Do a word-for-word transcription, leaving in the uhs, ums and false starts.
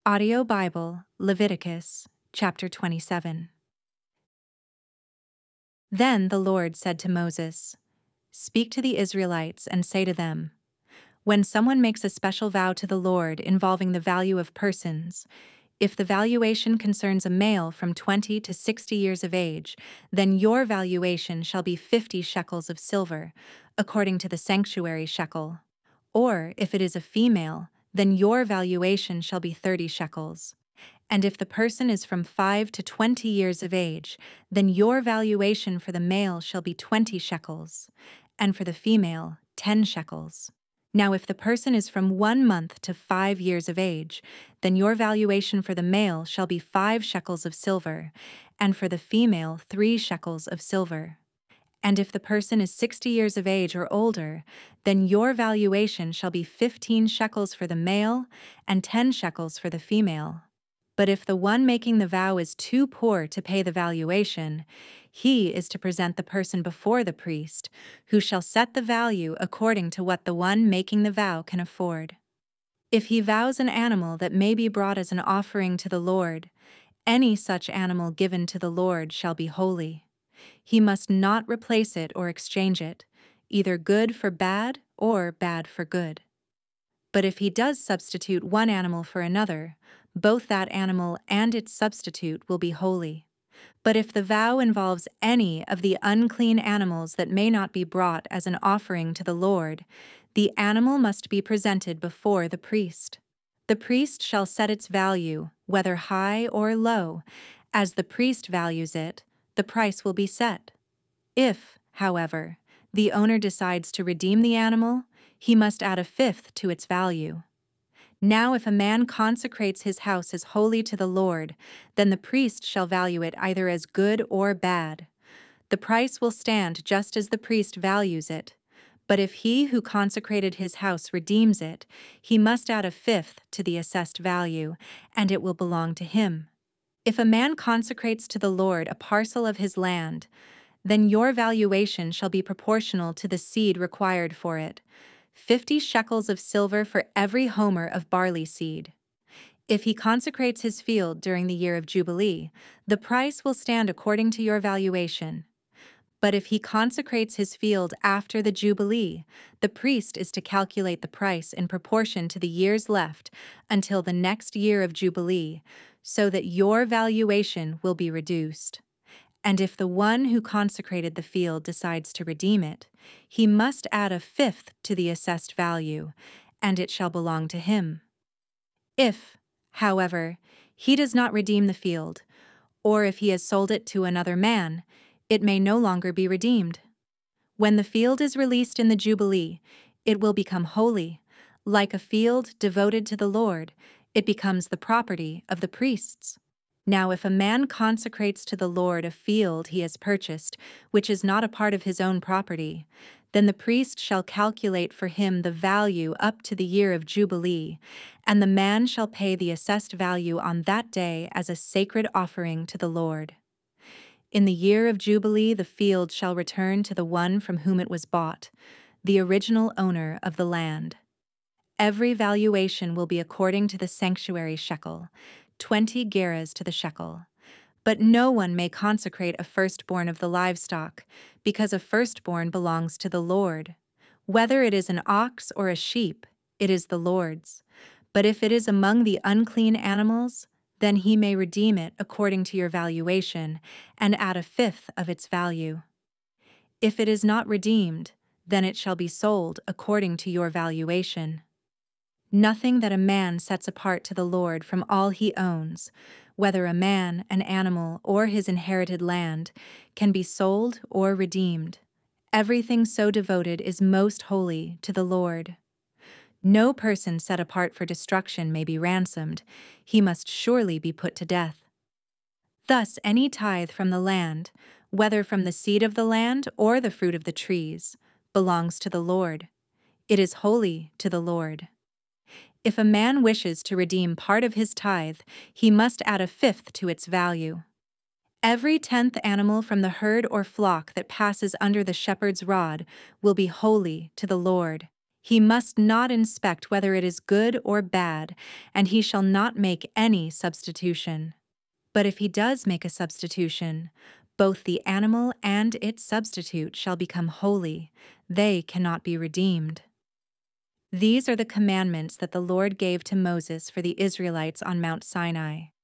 Audio Bible, Leviticus, chapter twenty-seven. Then the Lord said to Moses, "Speak to the Israelites and say to them, when someone makes a special vow to the Lord involving the value of persons, if the valuation concerns a male from twenty to sixty years of age, then your valuation shall be fifty shekels of silver, according to the sanctuary shekel. Or if it is a female, then your valuation shall be thirty shekels. And if the person is from five to twenty years of age, then your valuation for the male shall be twenty shekels, and for the female, ten shekels. Now if the person is from one month to five years of age, then your valuation for the male shall be five shekels of silver, and for the female three shekels of silver. And if the person is sixty years of age or older, then your valuation shall be fifteen shekels for the male and ten shekels for the female. But if the one making the vow is too poor to pay the valuation, he is to present the person before the priest, who shall set the value according to what the one making the vow can afford. If he vows an animal that may be brought as an offering to the Lord, any such animal given to the Lord shall be holy. He must not replace it or exchange it, either good for bad or bad for good. But if he does substitute one animal for another, both that animal and its substitute will be holy. But if the vow involves any of the unclean animals that may not be brought as an offering to the Lord, the animal must be presented before the priest. The priest shall set its value, whether high or low. As the priest values it, the price will be set. If, however, the owner decides to redeem the animal, he must add a fifth to its value. Now if a man consecrates his house as holy to the Lord, then the priest shall value it either as good or bad. The price will stand just as the priest values it. But if he who consecrated his house redeems it, he must add a fifth to the assessed value, and it will belong to him. If a man consecrates to the Lord a parcel of his land, then your valuation shall be proportional to the seed required for it, fifty shekels of silver for every homer of barley seed. If he consecrates his field during the year of Jubilee, the price will stand according to your valuation. But if he consecrates his field after the Jubilee, the priest is to calculate the price in proportion to the years left until the next year of Jubilee, so that your valuation will be reduced. And if the one who consecrated the field decides to redeem it, he must add a fifth to the assessed value, and it shall belong to him. If, however, he does not redeem the field, or if he has sold it to another man, it may no longer be redeemed. When the field is released in the Jubilee, it will become holy. Like a field devoted to the Lord, it becomes the property of the priests. Now if a man consecrates to the Lord a field he has purchased, which is not a part of his own property, then the priest shall calculate for him the value up to the year of Jubilee, and the man shall pay the assessed value on that day as a sacred offering to the Lord. In the year of Jubilee the field shall return to the one from whom it was bought, the original owner of the land. Every valuation will be according to the sanctuary shekel, twenty gerahs to the shekel. But no one may consecrate a firstborn of the livestock, because a firstborn belongs to the Lord. Whether it is an ox or a sheep, it is the Lord's. But if it is among the unclean animals, then he may redeem it according to your valuation, and add a fifth of its value. If it is not redeemed, then it shall be sold according to your valuation. Nothing that a man sets apart to the Lord from all he owns, whether a man, an animal, or his inherited land, can be sold or redeemed. Everything so devoted is most holy to the Lord. No person set apart for destruction may be ransomed. He must surely be put to death. Thus any tithe from the land, whether from the seed of the land or the fruit of the trees, belongs to the Lord. It is holy to the Lord. If a man wishes to redeem part of his tithe, he must add a fifth to its value. Every tenth animal from the herd or flock that passes under the shepherd's rod will be holy to the Lord. He must not inspect whether it is good or bad, and he shall not make any substitution. But if he does make a substitution, both the animal and its substitute shall become holy, they cannot be redeemed. These are the commandments that the Lord gave to Moses for the Israelites on Mount Sinai.